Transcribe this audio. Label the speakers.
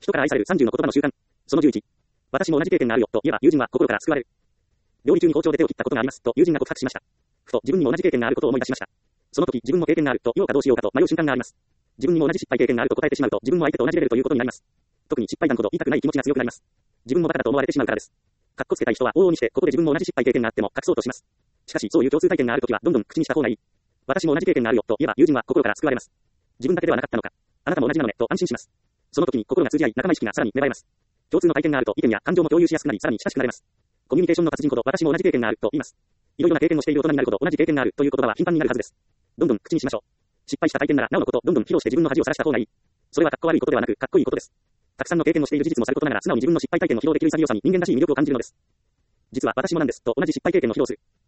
Speaker 1: 人から愛される30の言葉の習慣。その11。私も同じ経験があるよ、と言えば友人は心から救われる。料理中に包丁で手を切ったことがあります、と友人が告白しました。ふと自分にも同じ経験があることを思い出しました。その時自分も経験があると言おうかどうしようかと迷う瞬間があります。自分にも同じ失敗経験があると答えてしまうと自分も相手と同じレベルということになります。特に失敗談ほど言いたくない気持ちが強くなります。自分もバカだと思われてしまうからです。かっこつけたい人は往々にしてここで自分も同じ失敗経験があっても隠そうとします。しかしそういう共通体験があるときはどんどん口にした方がいい。私も同じ経験があるよと言えば友人は心から救われます。自分だけではなかったのか。あなたも同じなのねと安心します。その時に心が通じ合い仲間意識がさらに芽生えます。共通の体験があると意見や感情も共有しやすくなりさらに親しくなれます。コミュニケーションの達人ほど私も同じ経験があると言います。いろいろな経験をしている大人になるほど同じ経験があるという言葉は頻繁になるはずです。どんどん口にしましょう。失敗した体験ならなおのことどんどん披露して自分の恥をさらした方がいい。それはかっこ悪いことではなくかっこいいことです。たくさんの経験をしている事実もさることながら素直に自分の失敗体験を披露できる潔さに人間らしい魅力を感じるのです。実は私もなんですと同じ失敗経験を披露する。